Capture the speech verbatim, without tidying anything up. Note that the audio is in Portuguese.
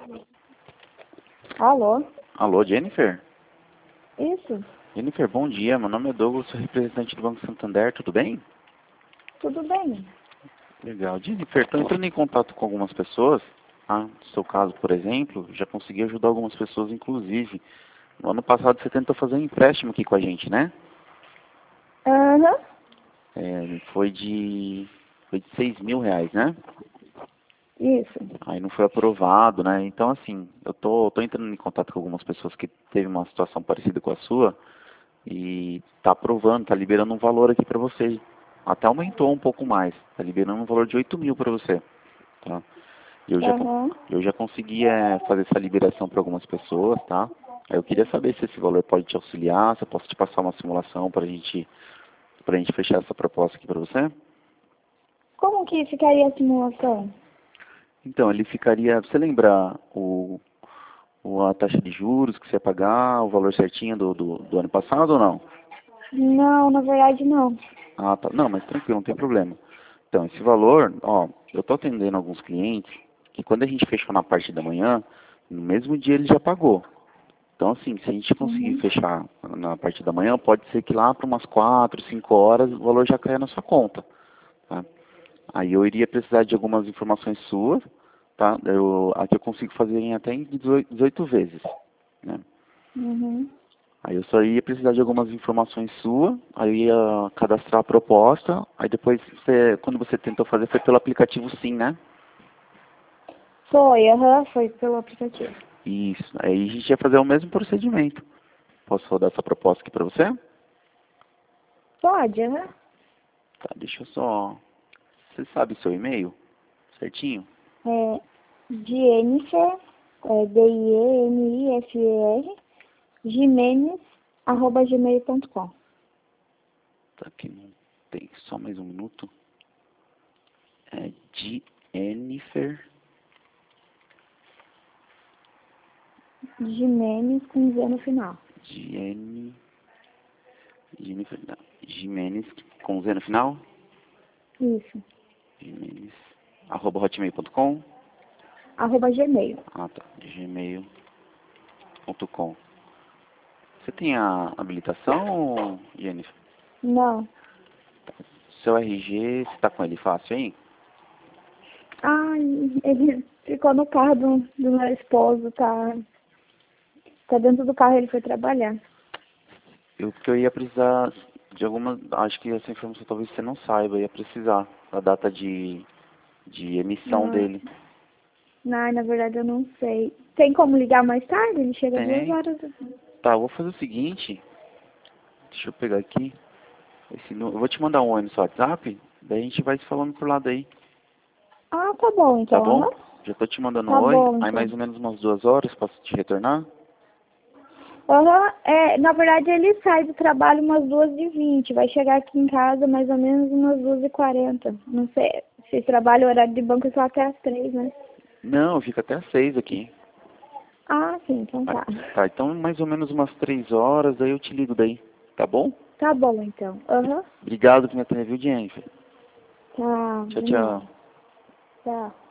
Alô? Alô, Jennifer? Isso, Jennifer, bom dia. Meu nome é Douglas, sou representante do Banco Santander, tudo bem? tudo bem? Legal. Jennifer, estou entrando em contato com algumas pessoas. Ah, no seu caso, por exemplo, já consegui ajudar algumas pessoas, inclusive. No ano passado você tentou fazer um empréstimo aqui com a gente, né? Aham, É, foi de foi de seis mil reais, né? isso. Aí não foi aprovado, né? Então, assim, eu tô, tô entrando em contato com algumas pessoas que teve uma situação parecida com a sua e tá aprovando, tá liberando um valor aqui para você. Até aumentou um pouco mais, tá liberando um valor de oito mil para você, tá? Eu já, con- Aham. eu já consegui é, fazer essa liberação para algumas pessoas, tá? Aí eu queria saber se esse valor pode te auxiliar, se eu posso te passar uma simulação para gente, pra gente fechar essa proposta aqui para você. Como que ficaria a simulação? Então, ele ficaria, você lembra o, o- a taxa de juros que você ia pagar, o valor certinho do, do, do ano passado ou não? Não, na verdade não. Ah, tá. Não, mas tranquilo, não tem problema. Então, esse valor, ó, eu tô atendendo alguns clientes que quando a gente fechou na parte da manhã, no mesmo dia ele já pagou. Então, assim, se a gente conseguir Uhum. fechar na parte da manhã, pode ser que lá para umas quatro, cinco horas o valor já caia na sua conta, tá? Aí eu iria precisar de algumas informações suas, tá? Eu, aqui eu consigo fazer em até em dezoito vezes, né? Uhum. Aí eu só ia precisar de algumas informações suas, aí eu ia cadastrar a proposta, aí depois, você, quando você tentou fazer, foi pelo aplicativo Sim, né? Foi, aham, foi pelo aplicativo. Isso, aí a gente ia fazer o mesmo procedimento. Posso rodar essa proposta aqui para você? Pode, aham. Tá, deixa eu só... Você sabe o seu e-mail? Certinho? É Jennifer, é D I E N I F E R, Jimenez, arroba gmail ponto com. Tá aqui, não tem, só mais um minuto. É Jennifer... Jimenez com Z no final. Jenny... Jennifer... Não, Jimenez, com Z no final? Isso. Jimenez... Arroba hotmail ponto com. Arroba gmail. Ah, tá. gmail ponto com. Você tem a habilitação, Jennifer? Não. Seu R G, você tá com ele fácil aí? Ai, ele ficou no carro do, do meu esposo, tá? Tá dentro do carro, ele foi trabalhar. Eu, porque eu ia precisar de alguma... Acho que essa informação talvez você não saiba. Eu ia precisar da data de, de emissão Não, dele. não, na verdade eu não sei. Tem como ligar mais tarde? Ele chega às duas Tem. horas. Tá, eu vou fazer o seguinte. Deixa eu pegar aqui. Esse, nu- eu vou te mandar um oi no seu WhatsApp. Daí a gente vai se falando por lá daí. Ah, tá bom Tá então, bom? aham. Já tô te mandando um Tá oi. bom Aí então. mais ou menos umas duas horas posso te retornar? Aham, é, na verdade ele sai do trabalho umas duas e vinte, vai chegar aqui em casa mais ou menos umas duas e quarenta. Não sei, se trabalha o horário de banco é só até as três, né? Não, fica até às seis aqui. Ah, sim, então Ah, tá. tá, então mais ou menos umas três horas, daí eu te ligo daí. Tá bom? Tá bom então, aham. Obrigado por me atender, viu, Jennifer? Tá, Tchau, de tchau. nada. Tchau.